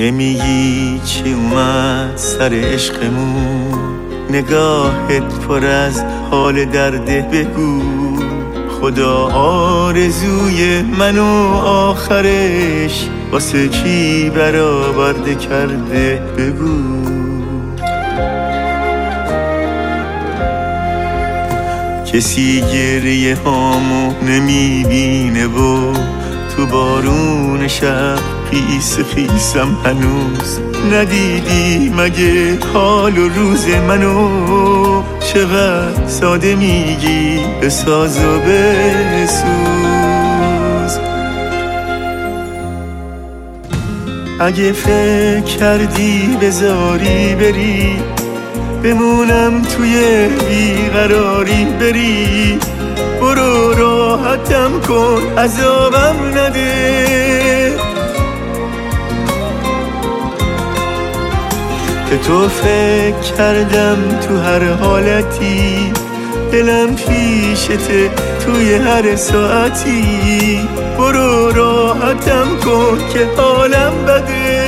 نمیگی چی اومد سر عشقمون، نگاهت پر از حال درده بگو. خدا آرزوی منو آخرش واسه کی برآورده کرده بگو. کسی گریه هامو نمیبینه و تو بارون شب خیس خیسم هنوز ندیدی مگه حال و روز منو؟ چقدر ساده میگی بساز و بسوز. اگه فکر کردی بذاری بری، بمونم توی بیقراری بری، برو راحتم کن عذابم نده. به تو فکر کردم تو هر حالتی، دلم پیشته توی هر ساعتی، برو راحتم کن که حالم بده.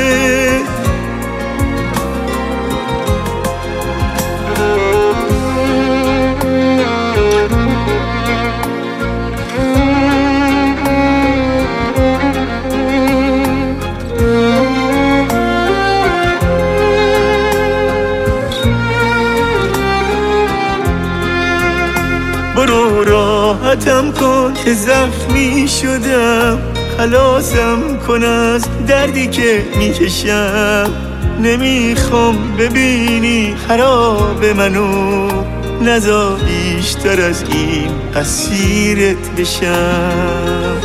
برو راحتم کن که زخمی شدم، خلاصم کن از دردی که میکشم. نمیخوام ببینی خراب منو، نذار بیشتر از این اسیرت بشم.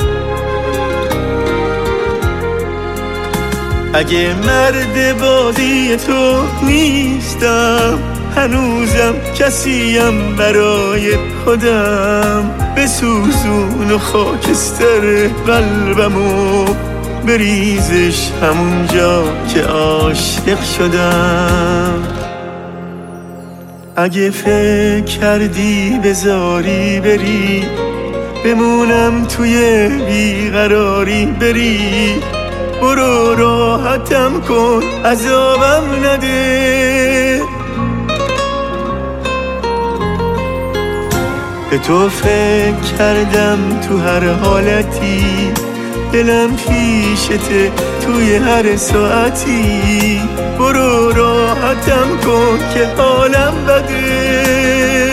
اگه مرد بازی تو نیستم، هنوزم کسیم برای خودم. بسوزون و خاکستر قلبمو بریزش همونجا که عاشق شدم. اگه فکر کردی بذاری بری، بمونم توی بیقراری بری، برو راحتم کن عذابم نده. به تو فکر کردم تو هر حالتی، دلم پیشته توی هر ساعتی، برو راحتم کن که حالم بده.